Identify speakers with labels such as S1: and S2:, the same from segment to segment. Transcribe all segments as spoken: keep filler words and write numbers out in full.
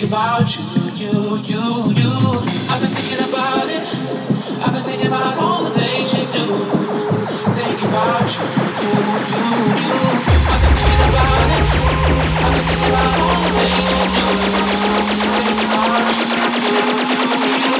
S1: about you, you, you, you. I've been thinking about it. I've been thinking about all the things you do. Thinking about you, you, you, you. I've been thinking about it. I've been thinking about all the things you do. Thinking about you, you, you,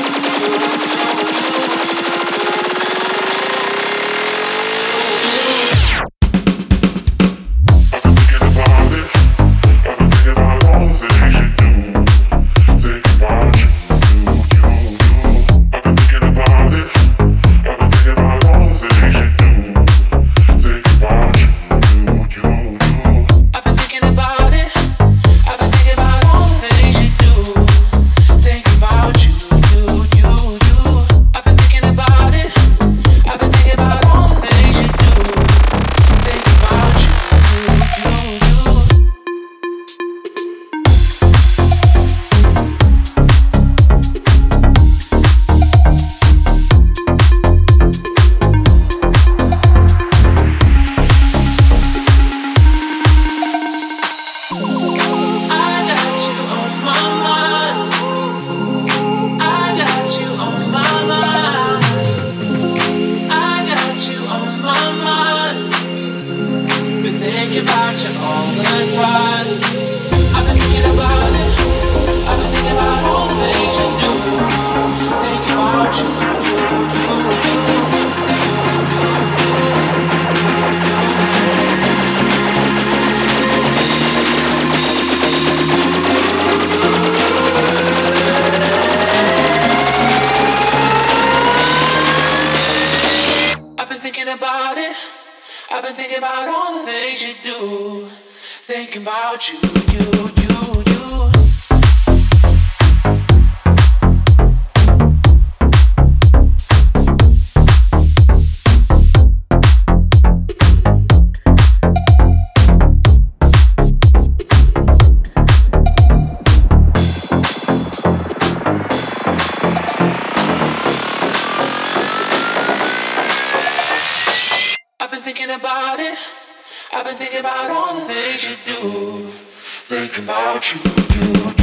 S1: about it. I've been thinking about all the things you do. Thinking about you, you, you, you. Thinking about it. I've been thinking about all the things you do. Thinking about you, you, you.